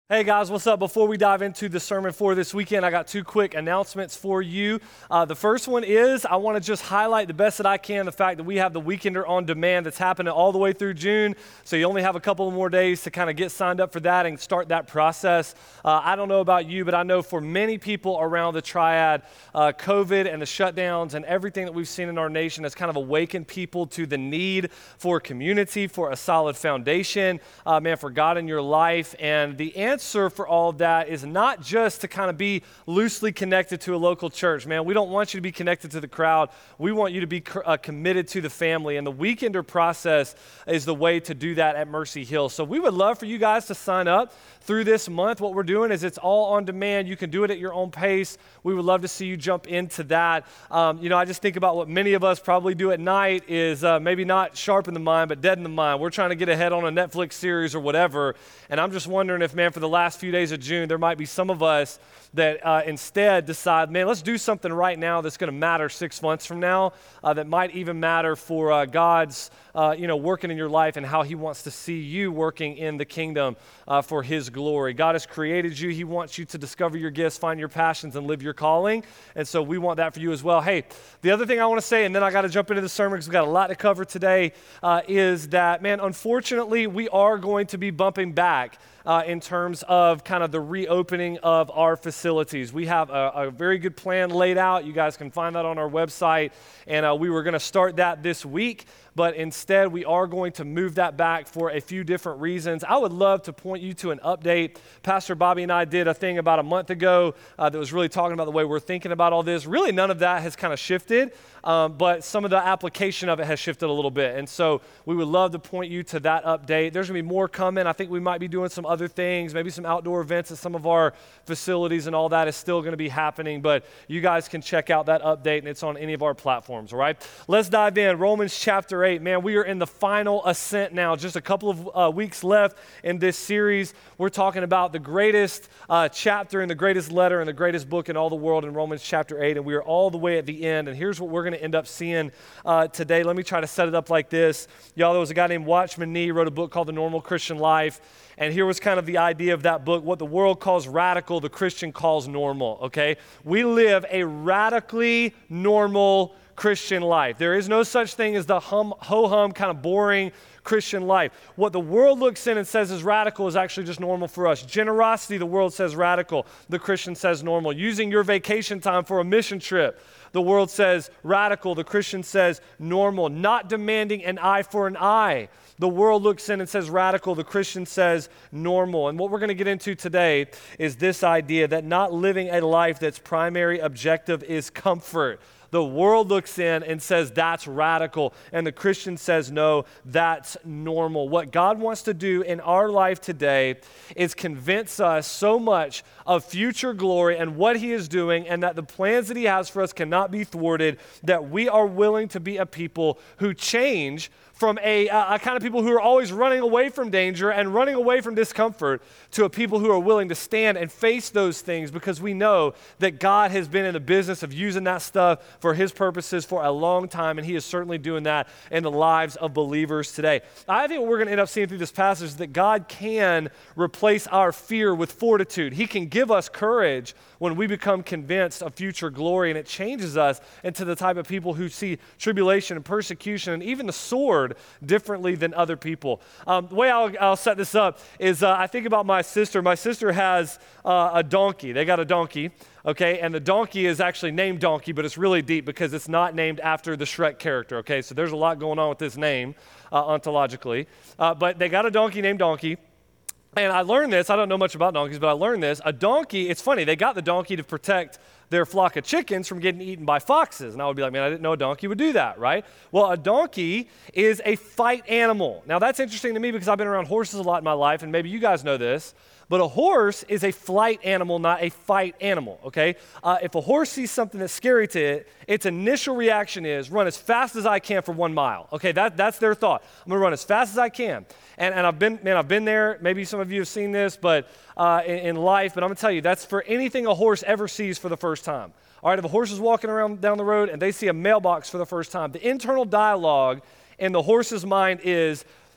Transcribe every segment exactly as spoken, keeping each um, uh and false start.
Hey guys, what's up? Before we dive into the sermon for this weekend, I got two quick announcements for you. Uh, the first one is I want to just highlight the best that I can the fact that we have the Weekender on Demand that's happening all the way through June. So you only have a couple more days to kind of get signed up for that and start that process. Uh, I don't know about you, but I know for many people around the Triad, uh, COVID and the shutdowns and everything that we've seen in our nation has kind of awakened people to the need for community, for a solid foundation, uh, man, for God in your life. And the answer answer for all of that is not just to kind of be loosely connected to a local church, man. We don't want you to be connected to the crowd. We want you to be uh, committed to the family, and the Weekender process is the way to do that at Mercy Hill. So we would love for you guys to sign up through this month. What we're doing is it's all on demand. You can do it at your own pace. We would love to see you jump into that. Um, you know, I just think about what many of us probably do at night is uh, maybe not sharp in the mind, but dead in the mind. We're trying to get ahead on a Netflix series or whatever, and I'm just wondering if, man, for the last few days of June, there might be some of us that uh, instead decide, man, let's do something right now that's going to matter six months from now, uh, that might even matter for uh, God's, uh, you know, working in your life and how he wants to see you working in the kingdom uh, for his glory. God has created you. He wants you to discover your gifts, find your passions, and live your calling. And so we want that for you as well. Hey, the other thing I want to say, and then I got to jump into the sermon because we've got a lot to cover today, uh, is that, man, unfortunately, we are going to be bumping back Uh, in terms of kind of the reopening of our facilities. We have a, a very good plan laid out. You guys can find that on our website. And uh, we were going to start that this week, but instead we are going to move that back for a few different reasons. I would love to point you to an update. Pastor Bobby and I did a thing about a month ago uh, that was really talking about the way we're thinking about all this. Really, none of that has kind of shifted, um, but some of the application of it has shifted a little bit. And so we would love to point you to that update. There's going to be more coming. I think we might be doing some other things, maybe some outdoor events at some of our facilities, and all that is still going to be happening, but you guys can check out that update, and it's on any of our platforms, all right? Let's dive in. Romans chapter eight. Man, we are in the final ascent now, just a couple of uh, weeks left in this series. We're talking about the greatest uh, chapter and the greatest letter and the greatest book in all the world in Romans chapter eight, and we are all the way at the end, and here's what we're going to end up seeing uh, today. Let me try to set it up like this. Y'all, there was a guy named Watchman Nee, wrote a book called The Normal Christian Life. And here was kind of the idea of that book. What the world calls radical, the Christian calls normal, okay? We live a radically normal Christian life. There is no such thing as the hum, ho-hum kind of boring Christian life. What the world looks in and says is radical is actually just normal for us. Generosity, the world says radical. The Christian says normal. Using your vacation time for a mission trip, the world says radical. The Christian says normal. Not demanding an eye for an eye. The world looks in and says radical. The Christian says normal. And what we're going to get into today is this idea that not living a life that's primary objective is comfort. The world looks in and says that's radical, and the Christian says no, that's normal. What God wants to do in our life today is convince us so much of future glory and what he is doing, and that the plans that he has for us cannot be thwarted, that we are willing to be a people who change from a, a, a kind of people who are always running away from danger and running away from discomfort to a people who are willing to stand and face those things, because we know that God has been in the business of using that stuff for his purposes for a long time, and he is certainly doing that in the lives of believers today. I think what we're going to end up seeing through this passage is that God can replace our fear with fortitude. He can give us courage when we become convinced of future glory, and it changes us into the type of people who see tribulation and persecution and even the sword differently than other people. Um, the way I'll, I'll set this up is uh, I think about my sister. My sister has uh, a donkey. They got a donkey, okay? And the donkey is actually named Donkey, but it's really deep because it's not named after the Shrek character, okay? So there's a lot going on with this name uh, ontologically. Uh, but they got a donkey named Donkey. And I learned this, I don't know much about donkeys, but I learned this. A donkey, it's funny, they got the donkey to protect their flock of chickens from getting eaten by foxes. And I would be like, man, I didn't know a donkey would do that, right? Well, a donkey is a fight animal. Now, that's interesting to me because I've been around horses a lot in my life, and maybe you guys know this, but a horse is a flight animal, not a fight animal, okay? Uh, if a horse sees something that's scary to it, its initial reaction is run as fast as I can for one mile, okay? That, that's their thought. I'm gonna run as fast as I can. And, and I've been, man, I've been there. Maybe some of you have seen this, but uh, in, in life, but I'm gonna tell you, that's for anything a horse ever sees for the first time. All right, if a horse is walking around down the road and they see a mailbox for the first time, the internal dialogue in the horse's mind is,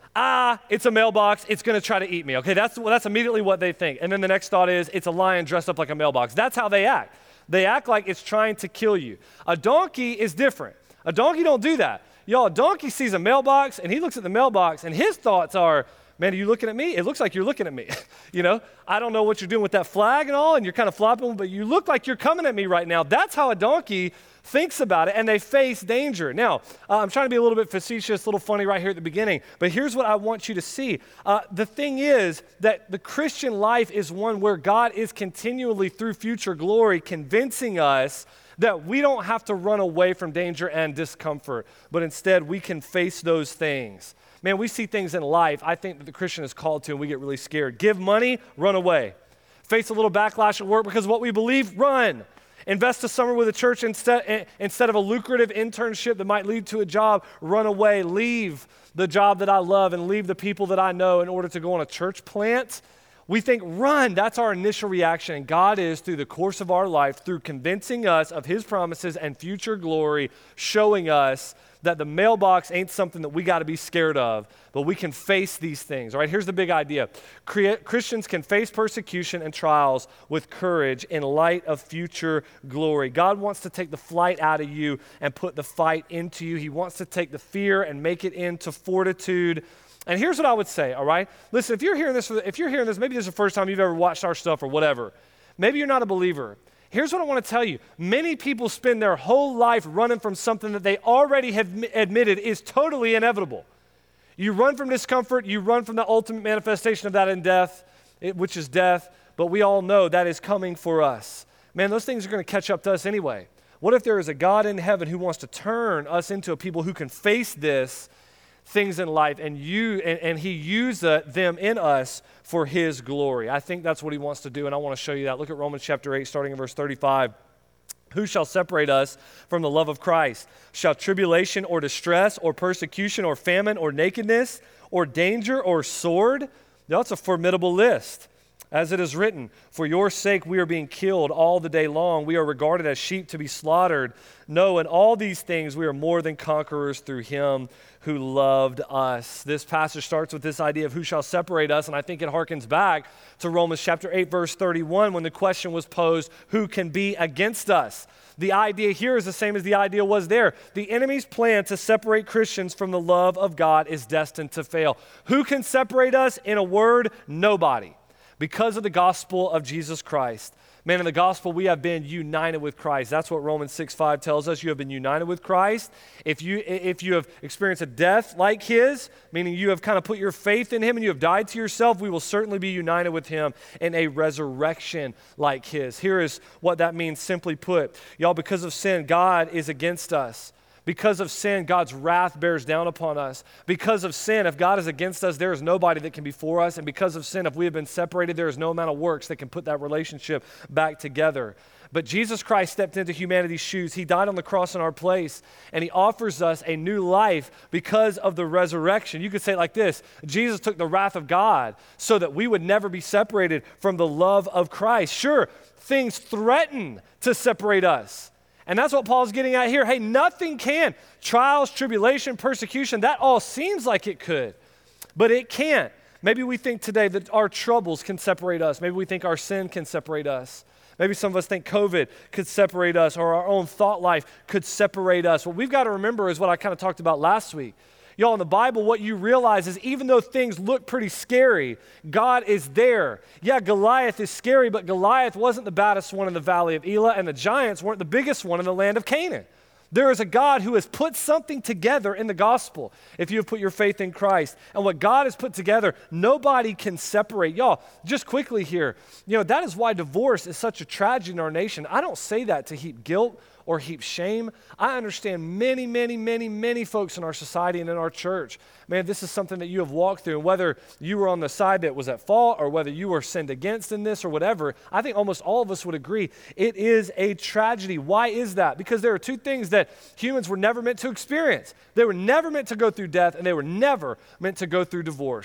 ah, it's a mailbox, it's gonna try to eat me. Okay, that's, well, that's immediately what they think. And then the next thought is, it's a lion dressed up like a mailbox. That's how they act. They act like it's trying to kill you. A donkey is different. A donkey don't do that. Y'all, a donkey sees a mailbox and he looks at the mailbox and his thoughts are, man, are you looking at me? It looks like you're looking at me. You know, I don't know what you're doing with that flag and all, and you're kind of flopping, but you look like you're coming at me right now. That's how a donkey thinks about it, and they face danger. Now, uh, I'm trying to be a little bit facetious, a little funny right here at the beginning, but here's what I want you to see. Uh, the thing is that the Christian life is one where God is continually, through future glory, convincing us that we don't have to run away from danger and discomfort, but instead we can face those things. Man, we see things in life I think that the Christian is called to, and we get really scared. Give money, run away. Face a little backlash at work because of what we believe, run. Invest a summer with a church instead, instead of a lucrative internship that might lead to a job, run away. Leave the job that I love and leave the people that I know in order to go on a church plant. We think, run. That's our initial reaction. And God is, through the course of our life, through convincing us of his promises and future glory, showing us that the mailbox ain't something that we got to be scared of, but we can face these things. All right, here's the big idea. Christians can face persecution and trials with courage in light of future glory. God wants to take the flight out of you and put the fight into you. He wants to take the fear and make it into fortitude. And here's what I would say, all right? Listen, if you're hearing this, if you're hearing this, maybe this is the first time you've ever watched our stuff or whatever. Maybe you're not a believer. Here's what I want to tell you. Many people spend their whole life running from something that they already have admitted is totally inevitable. You run from discomfort, you run from the ultimate manifestation of that in death, which is death, but we all know that is coming for us. Man, those things are going to catch up to us anyway. What if there is a God in heaven who wants to turn us into a people who can face this things in life, and you and, and he used uh, them in us for his glory? I think that's what he wants to do, and I want to show you that. Look at Romans chapter eight, starting in verse thirty-five. Who shall separate us from the love of Christ? Shall tribulation or distress or persecution or famine or nakedness or danger or sword? That's a formidable list. As it is written, for your sake we are being killed all the day long. We are regarded as sheep to be slaughtered. No, in all these things we are more than conquerors through him who loved us. This passage starts with this idea of who shall separate us, and I think it harkens back to Romans chapter eight, verse thirty-one, when the question was posed, who can be against us? The idea here is the same as the idea was there. The enemy's plan to separate Christians from the love of God is destined to fail. Who can separate us? In a word, nobody. Because of the gospel of Jesus Christ. Man, in the gospel, we have been united with Christ. That's what Romans six five tells us. You have been united with Christ. If you, if you have experienced a death like his, meaning you have kind of put your faith in him and you have died to yourself, we will certainly be united with him in a resurrection like his. Here is what that means simply put. Y'all, because of sin, God is against us. Because of sin, God's wrath bears down upon us. Because of sin, if God is against us, there is nobody that can be for us. And because of sin, if we have been separated, there is no amount of works that can put that relationship back together. But Jesus Christ stepped into humanity's shoes. He died on the cross in our place, and he offers us a new life because of the resurrection. You could say it like this: Jesus took the wrath of God so that we would never be separated from the love of Christ. Sure, things threaten to separate us. And that's what Paul's getting at here. Hey, nothing can. Trials, tribulation, persecution, that all seems like it could, but it can't. Maybe we think today that our troubles can separate us. Maybe we think our sin can separate us. Maybe some of us think COVID could separate us, or our own thought life could separate us. What we've got to remember is what I kind of talked about last week. Y'all, in the Bible, what you realize is even though things look pretty scary, God is there. Yeah, Goliath is scary, but Goliath wasn't the baddest one in the valley of Elah, and the giants weren't the biggest one in the land of Canaan. There is a God who has put something together in the gospel if you have put your faith in Christ. And what God has put together, nobody can separate. Y'all, just quickly here, you know, that is why divorce is such a tragedy in our nation. I don't say that to heap guilt or heap shame. I understand many, many, many, many folks in our society and in our church. Man, this is something that you have walked through, and whether you were on the side that was at fault or whether you were sinned against in this or whatever, I think almost all of us would agree it is a tragedy. Why is that? Because there are two things that humans were never meant to experience. They were never meant to go through death, and they were never meant to go through divorce.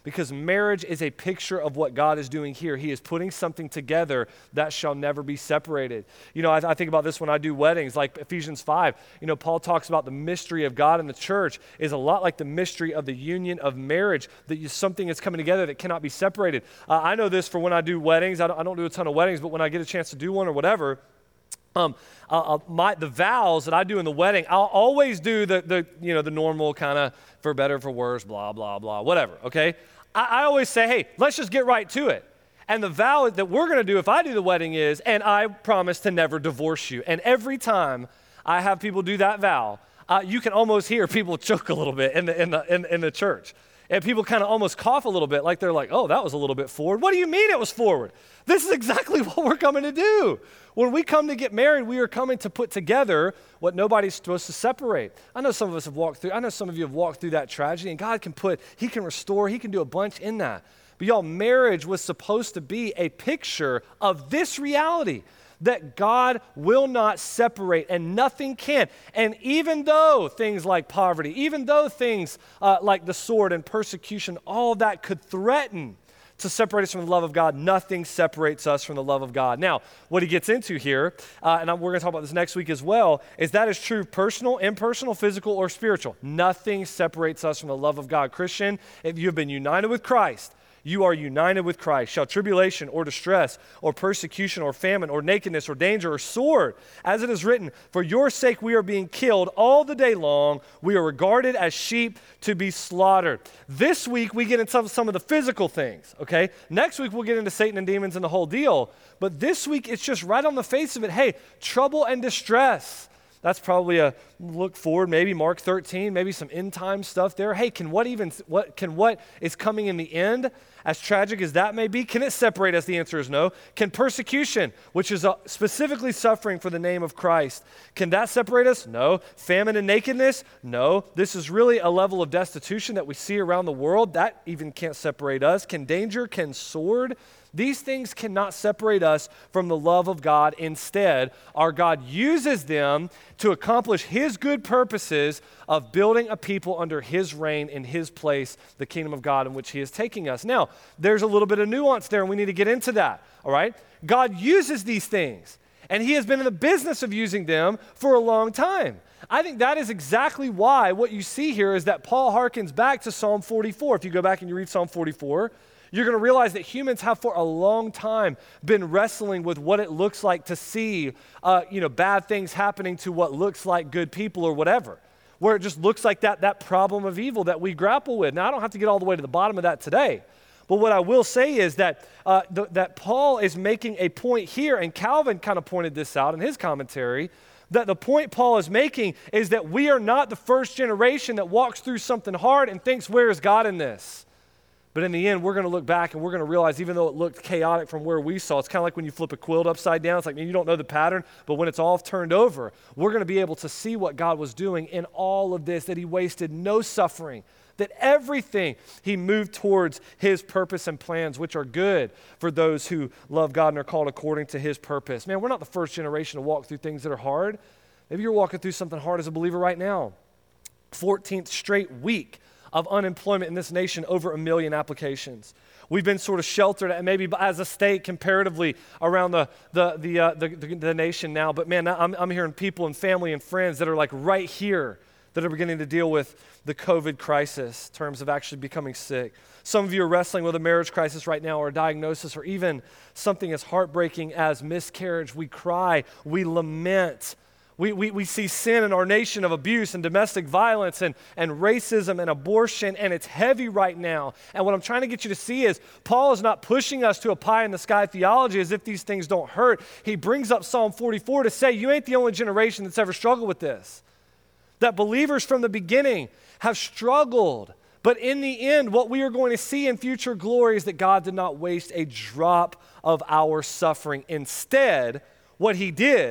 Because marriage is a picture of what God is doing here. He is putting something together that shall never be separated. You know, I, I think about this when I do weddings, like Ephesians five. You know, Paul talks about the mystery of God in the church is a lot like the mystery of the union of marriage, that you, something is coming together that cannot be separated. Uh, I know this for when I do weddings. I don't, I don't do a ton of weddings, but when I get a chance to do one or whatever, Um, uh, my the vows that I do in the wedding, I'll always do the the you know the normal kind of for better, for worse, blah blah blah, whatever. Okay, I, I always say, hey, let's just get right to it. And the vow that we're going to do if I do the wedding is, and I promise to never divorce you. And every time I have people do that vow, uh, you can almost hear people choke a little bit in the in the in, in the church. And people kind of almost cough a little bit, like they're like, oh, that was a little bit forward. What do you mean it was forward? This is exactly what we're coming to do. When we come to get married, we are coming to put together what nobody's supposed to separate. I know some of us have walked through, I know some of you have walked through that tragedy, and God can put, he can restore, he can do a bunch in that. But y'all, marriage was supposed to be a picture of this reality, that God will not separate and nothing can. And even though things like poverty, even though things uh, like the sword and persecution, all of that could threaten to separate us from the love of God, nothing separates us from the love of God. Now, what he gets into here, uh, and I'm, we're going to talk about this next week as well, is that is true personal, impersonal, physical, or spiritual. Nothing separates us from the love of God. Christian, if you have been united with Christ, you are united with Christ. Shall tribulation or distress or persecution or famine or nakedness or danger or sword, as it is written, for your sake we are being killed all the day long. We are regarded as sheep to be slaughtered. This week we get into some of the physical things, okay? Next week we'll get into Satan and demons and the whole deal. But this week it's just right on the face of it. Hey, trouble and distress. That's probably a look forward, maybe Mark thirteen, maybe some end time stuff there. Hey, can what even, what can what is coming in the end, as tragic as that may be, can it separate us? The answer is no. Can persecution, which is uh, specifically suffering for the name of Christ, can that separate us? No. Famine and nakedness? No. This is really a level of destitution that we see around the world. That even can't separate us. Can danger, can sword? These things cannot separate us from the love of God. Instead, our God uses them to accomplish his good purposes of building a people under his reign in his place, the kingdom of God in which he is taking us. Now, there's a little bit of nuance there, and we need to get into that, all right? God uses these things, and he has been in the business of using them for a long time. I think that is exactly why what you see here is that Paul harkens back to Psalm forty-four. If you go back and you read Psalm forty-four, you're going to realize that humans have for a long time been wrestling with what it looks like to see, uh, you know, bad things happening to what looks like good people or whatever, where it just looks like that, that problem of evil that we grapple with. Now, I don't have to get all the way to the bottom of that today, but what I will say is that, uh, th- that Paul is making a point here, and Calvin kind of pointed this out in his commentary, that the point Paul is making is that we are not the first generation that walks through something hard and thinks, where is God in this? But in the end, we're going to look back and we're going to realize, even though it looked chaotic from where we saw, it's kind of like when you flip a quilt upside down. It's like, man, you don't know the pattern, but when it's all turned over, we're going to be able to see what God was doing in all of this, that he wasted no suffering, that everything he moved towards his purpose and plans, which are good for those who love God and are called according to his purpose. Man, we're not the first generation to walk through things that are hard. Maybe you're walking through something hard as a believer right now. fourteenth straight week of unemployment in this nation, over a million applications. We've been sort of sheltered, and maybe as a state comparatively around the the the, uh, the, the, the nation now. But man, I'm, I'm hearing people and family and friends that are like right here that are beginning to deal with the COVID crisis in terms of actually becoming sick. Some of you are wrestling with a marriage crisis right now, or a diagnosis, or even something as heartbreaking as miscarriage. We cry, we lament. We, we, we see sin in our nation of abuse and domestic violence and, and racism and abortion, and it's heavy right now. And what I'm trying to get you to see is Paul is not pushing us to a pie-in-the-sky theology as if these things don't hurt. He brings up Psalm forty-four to say, you ain't the only generation that's ever struggled with this. That believers from the beginning have struggled. But in the end, what we are going to see in future glory is that God did not waste a drop of our suffering. Instead, what he did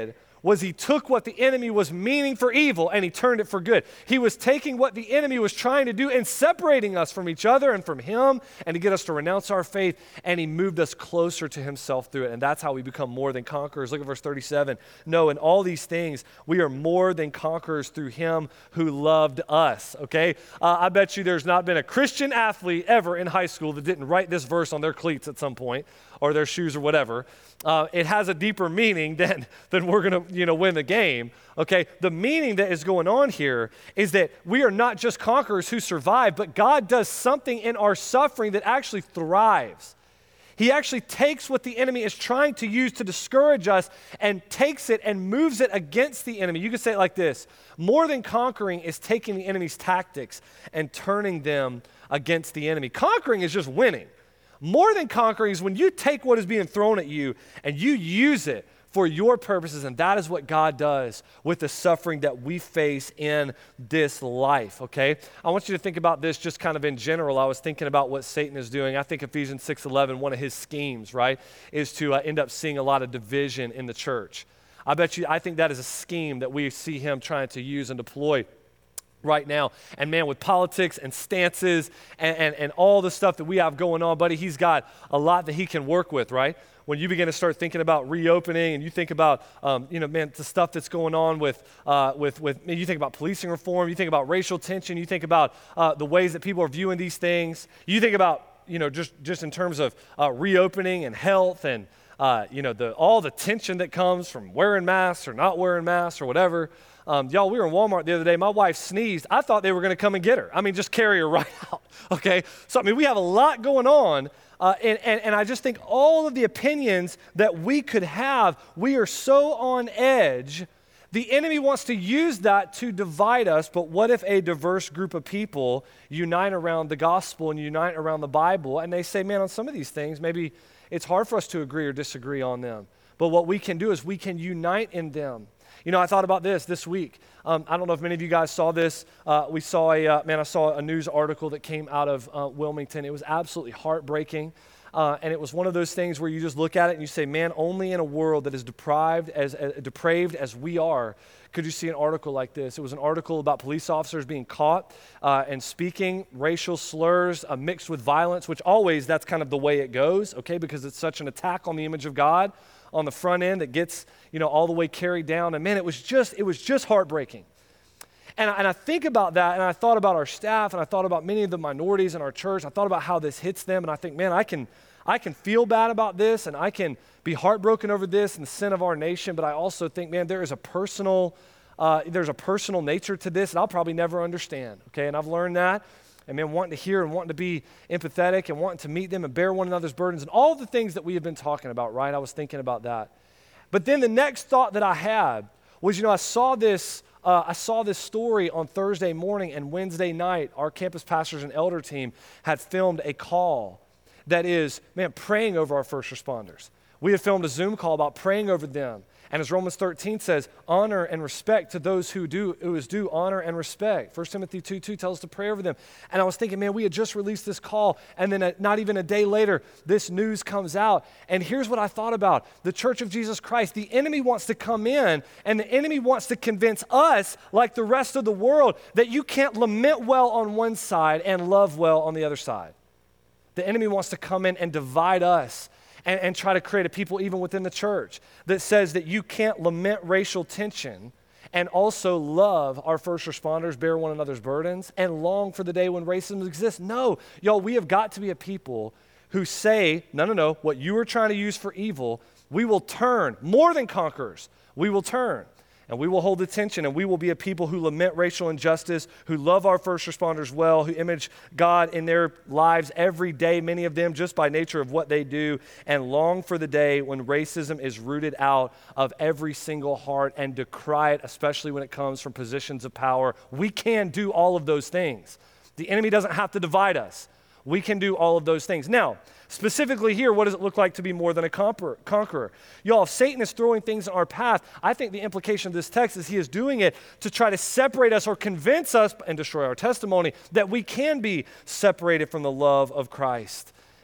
was he took what the enemy was meaning for evil and he turned it for good. He was taking what the enemy was trying to do and separating us from each other and from him and to get us to renounce our faith, and he moved us closer to himself through it. And that's how we become more than conquerors. Look at verse thirty-seven. No, in all these things, we are more than conquerors through him who loved us, okay? Uh, I bet you there's not been a Christian athlete ever in high school that didn't write this verse on their cleats at some point, or their shoes or whatever. Uh, it has a deeper meaning than, than we're going to, you know, win the game, okay? The meaning that is going on here is that we are not just conquerors who survive, but God does something in our suffering that actually thrives. He actually takes what the enemy is trying to use to discourage us and takes it and moves it against the enemy. You could say it like this: more than conquering is taking the enemy's tactics and turning them against the enemy. Conquering is just winning. More than conquering is when you take what is being thrown at you and you use it for your purposes, and that is what God does with the suffering that we face in this life, okay? I want you to think about this just kind of in general. I was thinking about what Satan is doing. I think Ephesians six eleven, one of his schemes, right, is to uh, end up seeing a lot of division in the church. I bet you, I think that is a scheme that we see him trying to use and deploy right now. And man, with politics and stances and, and, and all the stuff that we have going on, buddy, he's got a lot that he can work with, right? When you begin to start thinking about reopening and you think about, um, you know, man, the stuff that's going on with, uh, with, with, you think about policing reform, you think about racial tension, you think about uh, the ways that people are viewing these things, you think about, you know, just, just in terms of uh, reopening and health and, uh, you know, the, all the tension that comes from wearing masks or not wearing masks or whatever. Um, y'all, we were in Walmart the other day. My wife sneezed. I thought they were going to come and get her. I mean, just carry her right out, okay? So, I mean, we have a lot going on, uh, and, and, and I just think all of the opinions that we could have, we are so on edge. The enemy wants to use that to divide us, but what if a diverse group of people unite around the gospel and unite around the Bible, and they say, man, on some of these things, maybe it's hard for us to agree or disagree on them, but what we can do is we can unite in them. You know, I thought about this this week. Um, I don't know if many of you guys saw this. Uh, we saw a, uh, man, I saw a news article that came out of uh, Wilmington. It was absolutely heartbreaking. Uh, and it was one of those things where you just look at it and you say, man, only in a world that is deprived as, as depraved as we are could you see an article like this. It was an article about police officers being caught uh, and speaking racial slurs uh, mixed with violence, which always that's kind of the way it goes, okay, because it's such an attack on the image of God on the front end that gets, you know, all the way carried down. And man, it was just, it was just heartbreaking. And I, and I think about that, and I thought about our staff, and I thought about many of the minorities in our church. I thought about how this hits them, and I think, man, I can, I can feel bad about this, and I can be heartbroken over this and the sin of our nation. But I also think, man, there is a personal, uh, there's a personal nature to this that I'll probably never understand. Okay, and I've learned that. And man, wanting to hear and wanting to be empathetic and wanting to meet them and bear one another's burdens and all the things that we have been talking about, right? I was thinking about that. But then the next thought that I had was, you know, I saw this, uh, I saw this story on Thursday morning, and Wednesday night, our campus pastors and elder team had filmed a call that is, man, praying over our first responders. We had filmed a Zoom call about praying over them. And as Romans thirteen says, honor and respect to those who do who is due honor and respect. First Timothy two two tells us to pray over them. And I was thinking, man, we had just released this call, and then a, not even a day later, this news comes out. And here's what I thought about. The Church of Jesus Christ, the enemy wants to come in, and the enemy wants to convince us, like the rest of the world, that you can't lament well on one side and love well on the other side. The enemy wants to come in and divide us. And, and try to create a people even within the church that says that you can't lament racial tension and also love our first responders, bear one another's burdens, and long for the day when racism exists. No, y'all, we have got to be a people who say, no, no, no, what you are trying to use for evil, we will turn, more than conquerors, we will turn. And we will hold the tension, and we will be a people who lament racial injustice, who love our first responders well, who image God in their lives every day, many of them just by nature of what they do, and long for the day when racism is rooted out of every single heart and decry it, especially when it comes from positions of power. We can do all of those things. The enemy doesn't have to divide us. We can do all of those things. Now, specifically here, what does it look like to be more than a conqueror? Y'all, if Satan is throwing things in our path, I think the implication of this text is he is doing it to try to separate us or convince us and destroy our testimony that we can be separated from the love of Christ.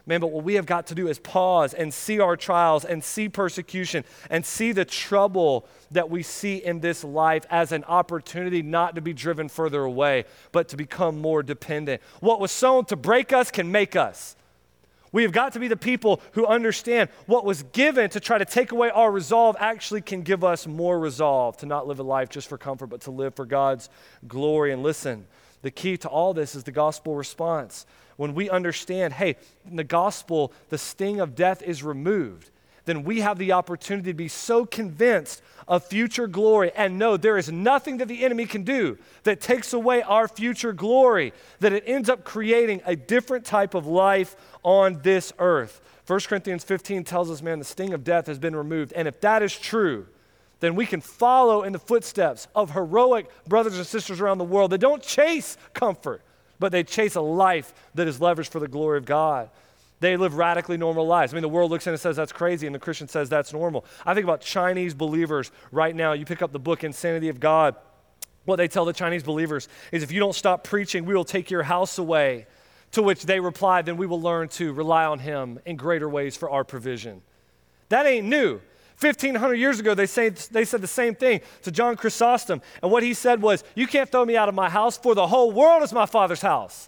Man, but what we have got to do is pause and see our trials and see persecution and see the trouble that we see in this life as an opportunity not to be driven further away, but to become more dependent. What was sown to break us can make us. We have got to be the people who understand what was given to try to take away our resolve actually can give us more resolve to not live a life just for comfort, but to live for God's glory. And listen, the key to all this is the gospel response. When we understand, hey, in the gospel, the sting of death is removed, then we have the opportunity to be so convinced of future glory and know there is nothing that the enemy can do that takes away our future glory, that it ends up creating a different type of life on this earth. First Corinthians fifteen tells us, man, the sting of death has been removed. And if that is true, then we can follow in the footsteps of heroic brothers and sisters around the world that don't chase comfort, but they chase a life that is leveraged for the glory of God. They live radically normal lives. I mean, the world looks in and says that's crazy, and the Christian says that's normal. I think about Chinese believers right now. You pick up the book Insanity of God. What they tell the Chinese believers is if you don't stop preaching, we will take your house away. To which they reply, then we will learn to rely on him in greater ways for our provision. That ain't new. fifteen hundred years ago, they, say, they said the same thing to John Chrysostom. And what he said was, you can't throw me out of my house, for the whole world is my Father's house.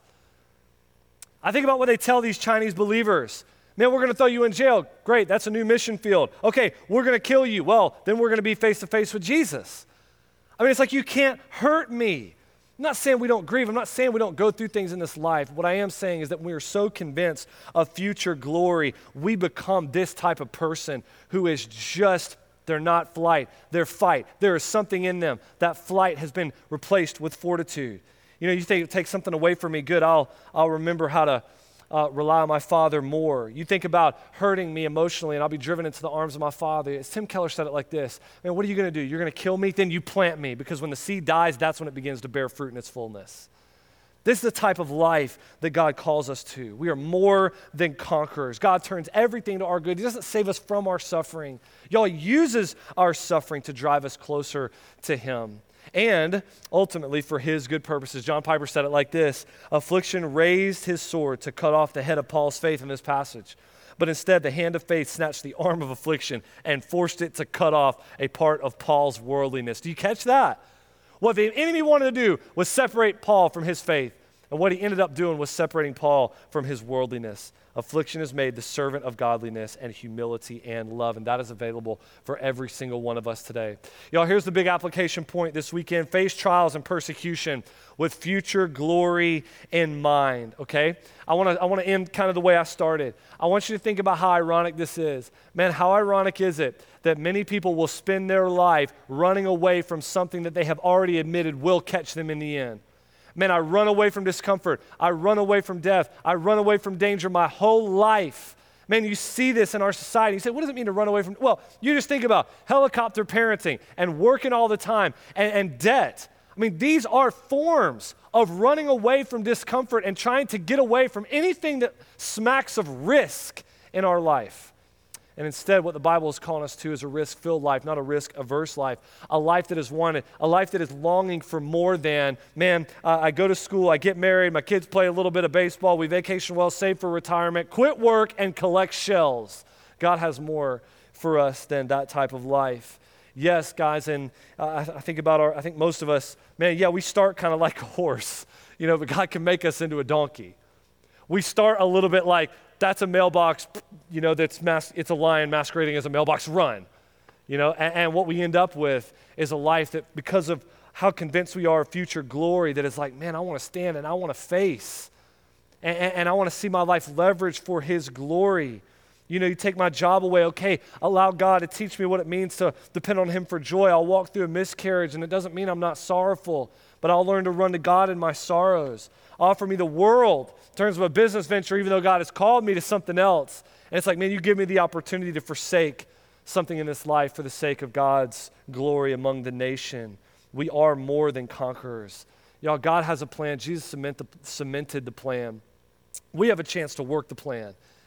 I think about what they tell these Chinese believers. Man, we're going to throw you in jail. Great, that's a new mission field. Okay, we're going to kill you. Well, then we're going to be face to face with Jesus. I mean, it's like you can't hurt me. I'm not saying we don't grieve. I'm not saying we don't go through things in this life. What I am saying is that we are so convinced of future glory, we become this type of person who is just, they're not flight, they're fight. There is something in them. That flight has been replaced with fortitude. You know, you think, take something away from me, good, I'll, I'll remember how to uh, rely on my Father more. You think about hurting me emotionally and I'll be driven into the arms of my Father. As Tim Keller said it like this, man, what are you going to do? You're going to kill me? Then you plant me, because when the seed dies, that's when it begins to bear fruit in its fullness. This is the type of life that God calls us to. We are more than conquerors. God turns everything to our good. He doesn't save us from our suffering. Y'all, He uses our suffering to drive us closer to Him. And ultimately for His good purposes. John Piper said it like this: affliction raised his sword to cut off the head of Paul's faith in this passage. But instead, the hand of faith snatched the arm of affliction and forced it to cut off a part of Paul's worldliness. Do you catch that? What the enemy wanted to do was separate Paul from his faith. And what he ended up doing was separating Paul from his worldliness. Affliction is made the servant of godliness and humility and love, and that is available for every single one of us today. Y'all, here's the big application point this weekend. Face trials and persecution with future glory in mind, okay? I want to I want to end kind of the way I started. I want you to think about how ironic this is. Man, how ironic is it that many people will spend their life running away from something that they have already admitted will catch them in the end? Man, I run away from discomfort. I run away from death. I run away from danger my whole life. Man, you see this in our society. You say, what does it mean to run away from? Well, you just think about helicopter parenting and working all the time and, and debt. I mean, these are forms of running away from discomfort and trying to get away from anything that smacks of risk in our life. And instead, what the Bible is calling us to is a risk-filled life, not a risk-averse life, a life that is wanted, a life that is longing for more than, man, uh, I go to school, I get married, my kids play a little bit of baseball, we vacation well, save for retirement, quit work, and collect shells. God has more for us than that type of life. Yes, guys, and uh, I, I think about our, I think most of us, man, yeah, we start kind of like a horse, you know, but God can make us into a donkey. We start a little bit like, that's a mailbox, you know, that's mas- it's a lion masquerading as a mailbox, run. You know, and, and what we end up with is a life that, because of how convinced we are of future glory, that is like, man, I want to stand and I want to face. And, and, and I want to see my life leveraged for His glory. You know, you take my job away, okay, allow God to teach me what it means to depend on Him for joy. I'll walk through a miscarriage, and it doesn't mean I'm not sorrowful, but I'll learn to run to God in my sorrows. Offer me the world in terms of a business venture, even though God has called me to something else. And it's like, man, you give me the opportunity to forsake something in this life for the sake of God's glory among the nation. We are more than conquerors. Y'all, God has a plan. Jesus cement the, cemented the plan. We have a chance to work the plan.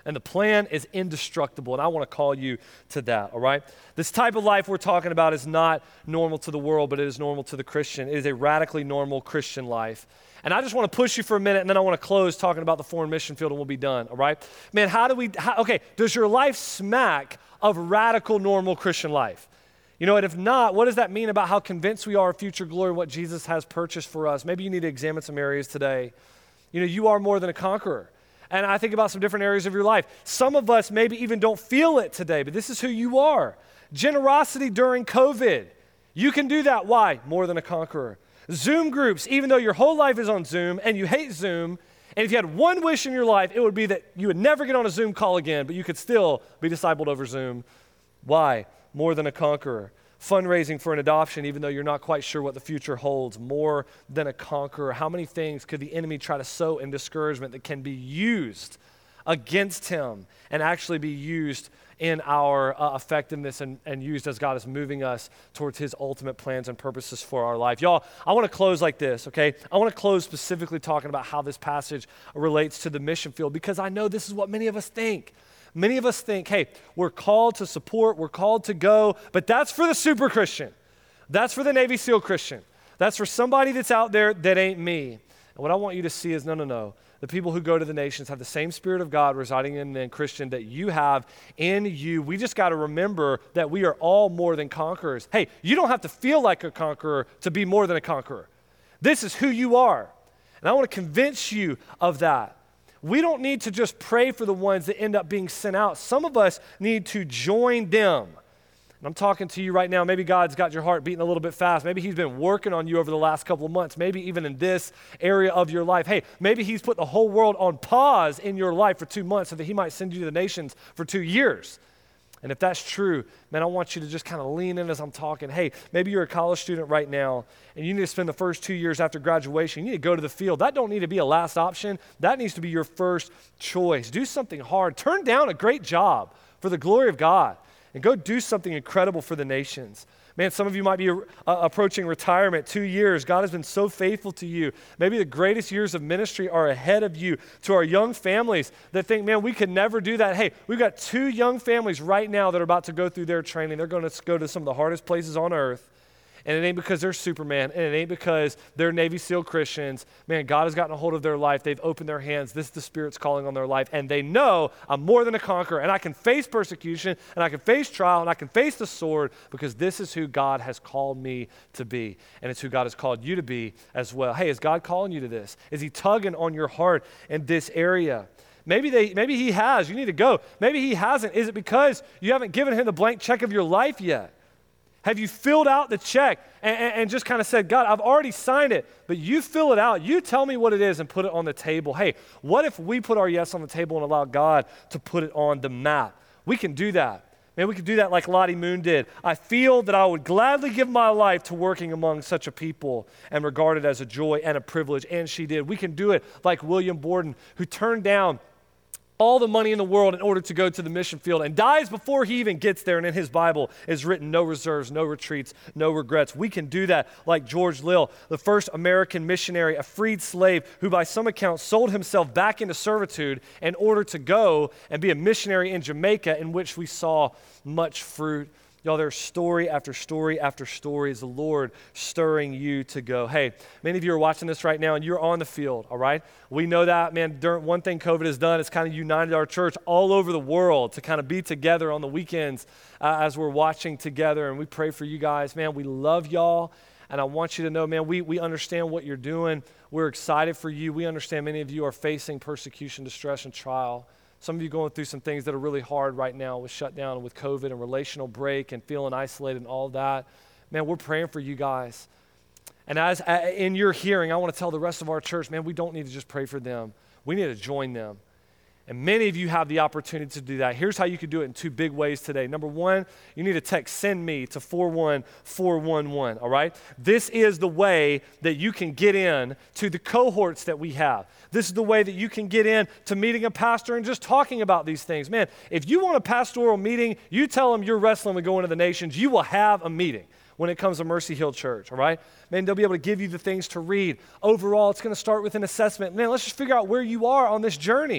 And the plan is indestructible, and I want to call you to that, all right? This type of life we're talking about is not normal to the world, but it is normal to the Christian. It is a radically normal Christian life. And I just want to push you for a minute, and then I want to close talking about the foreign mission field, and we'll be done, all right? Man, how do we, how, okay, does your life smack of radical, normal Christian life? You know, and if not, what does that mean about how convinced we are of future glory, what Jesus has purchased for us? Maybe you need to examine some areas today. You know, you are more than a conqueror. And I think about some different areas of your life. Some of us maybe even don't feel it today, but this is who you are. Generosity during COVID. You can do that. Why? More than a conqueror. Zoom groups, even though your whole life is on Zoom and you hate Zoom, and if you had one wish in your life, it would be that you would never get on a Zoom call again, but you could still be discipled over Zoom. Why? More than a conqueror. Fundraising for an adoption, even though you're not quite sure what the future holds, more than a conqueror. How many things could the enemy try to sow in discouragement that can be used against him and actually be used in our uh, effectiveness and, and used as God is moving us towards his ultimate plans and purposes for our life? Y'all, I want to close like this, okay? I want to close specifically talking about how this passage relates to the mission field, because I know this is what many of us think. Many of us think, hey, we're called to support, we're called to go, but that's for the super Christian. That's for the Navy SEAL Christian. That's for somebody that's out there that ain't me. And what I want you to see is, no, no, no. The people who go to the nations have the same Spirit of God residing in the Christian that you have in you. We just got to remember that we are all more than conquerors. Hey, you don't have to feel like a conqueror to be more than a conqueror. This is who you are. And I want to convince you of that. We don't need to just pray for the ones that end up being sent out. Some of us need to join them. And I'm talking to you right now. Maybe God's got your heart beating a little bit fast. Maybe he's been working on you over the last couple of months, maybe even in this area of your life. Hey, maybe he's put the whole world on pause in your life for two months so that he might send you to the nations for two years. And if that's true, man, I want you to just kind of lean in as I'm talking. Hey, maybe you're a college student right now, and you need to spend the first two years after graduation. You need to go to the field. That don't need to be a last option. That needs to be your first choice. Do something hard. Turn down a great job for the glory of God, and go do something incredible for the nations. Man, some of you might be uh, approaching retirement, two years. God has been so faithful to you. Maybe the greatest years of ministry are ahead of you. To our young families that think, man, we could never do that. Hey, we've got two young families right now that are about to go through their training. They're going to go to some of the hardest places on earth. And it ain't because they're Superman, and it ain't because they're Navy SEAL Christians. Man, God has gotten a hold of their life. They've opened their hands. This is the Spirit's calling on their life. And they know I'm more than a conqueror, and I can face persecution, and I can face trial, and I can face the sword, because this is who God has called me to be. And it's who God has called you to be as well. Hey, is God calling you to this? Is he tugging on your heart in this area? Maybe they, maybe he has. You need to go. Maybe he hasn't. Is it because you haven't given him the blank check of your life yet? Have you filled out the check and, and, and just kind of said, God, I've already signed it, but you fill it out. You tell me what it is and put it on the table. Hey, what if we put our yes on the table and allow God to put it on the map? We can do that. Man, we could do that like Lottie Moon did. I feel that I would gladly give my life to working among such a people and regard it as a joy and a privilege, and she did. We can do it like William Borden, who turned down all the money in the world in order to go to the mission field and dies before he even gets there. And in his Bible is written, no reserves, no retreats, no regrets. We can do that like George Lill, the first American missionary, a freed slave who by some accounts sold himself back into servitude in order to go and be a missionary in Jamaica, in which we saw much fruit. Y'all, there's story after story after story. Is the Lord stirring you to go? Hey, many of you are watching this right now and you're on the field, all right? We know that, man, during, one thing COVID has done is kind of united our church all over the world to kind of be together on the weekends uh, as we're watching together, and we pray for you guys. Man, we love y'all, and I want you to know, man, we, we understand what you're doing. We're excited for you. We understand many of you are facing persecution, distress, and trial. Some of you going through some things that are really hard right now with shutdown and with COVID and relational break and feeling isolated and all that. Man, we're praying for you guys. And as uh, in your hearing, I want to tell the rest of our church, man, we don't need to just pray for them. We need to join them. And many of you have the opportunity to do that. Here's how you can do it in two big ways today. Number one, you need to text "send me" to four one four one one, all right? This is the way that you can get in to the cohorts that we have. This is the way that you can get in to meeting a pastor and just talking about these things. Man, if you want a pastoral meeting, you tell them you're wrestling with going to the nations, you will have a meeting when it comes to Mercy Hill Church, all right? Man, they'll be able to give you the things to read. Overall, it's going to start with an assessment. Man, let's just figure out where you are on this journey.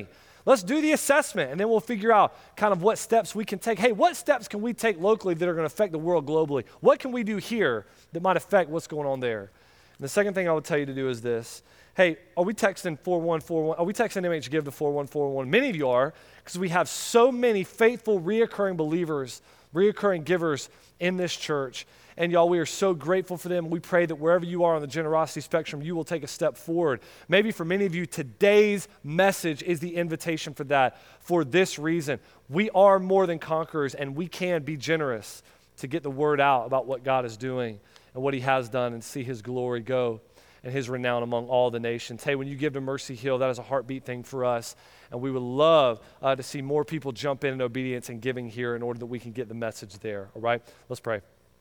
Let's do the assessment, and then we'll figure out kind of what steps we can take. Hey, what steps can we take locally that are going to affect the world globally? What can we do here that might affect what's going on there? And the second thing I would tell you to do is this. Hey, are we texting four one four one? Are we texting M H Give to four one four one? Many of you are, because we have so many faithful, reoccurring believers, reoccurring givers in this church. And y'all, we are so grateful for them. We pray that wherever you are on the generosity spectrum, you will take a step forward. Maybe for many of you, today's message is the invitation for that. For this reason, we are more than conquerors, and we can be generous to get the word out about what God is doing and what he has done, and see his glory go and his renown among all the nations. Hey, when you give to Mercy Hill, that is a heartbeat thing for us. And we would love uh, to see more people jump in in obedience and giving here in order that we can get the message there. All right? Let's pray.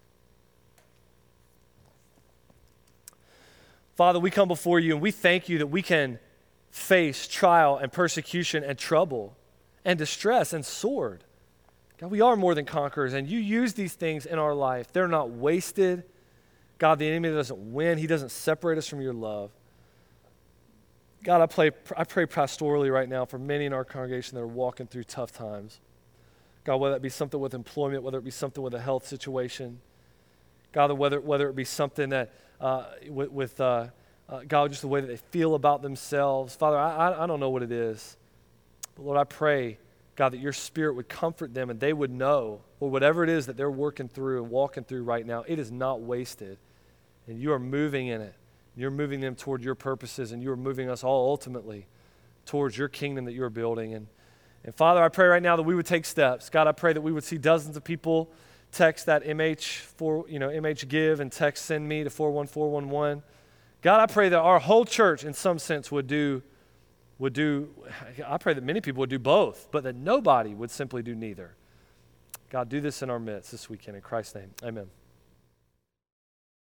Father, we come before you and we thank you that we can face trial and persecution and trouble and distress and sword. God, we are more than conquerors, and you use these things in our life. They're not wasted. God, the enemy doesn't win. He doesn't separate us from your love. God, I pray, I pray pastorally right now for many in our congregation that are walking through tough times. God, whether it be something with employment, whether it be something with a health situation. God, whether, whether it be something that uh, with, with uh, uh, God, just the way that they feel about themselves. Father, I, I, I don't know what it is. But Lord, I pray, God, that your spirit would comfort them and they would know, or whatever it is that they're working through and walking through right now, it is not wasted. And you are moving in it. You're moving them toward your purposes, and you are moving us all ultimately towards your kingdom that you're building. And, and Father, I pray right now that we would take steps. God, I pray that we would see dozens of people text that M H for, you know, M H Give and text send me to four one four one one. God, I pray that our whole church in some sense would do, would do, I pray that many people would do both, but that nobody would simply do neither. God, do this in our midst this weekend. In Christ's name, amen.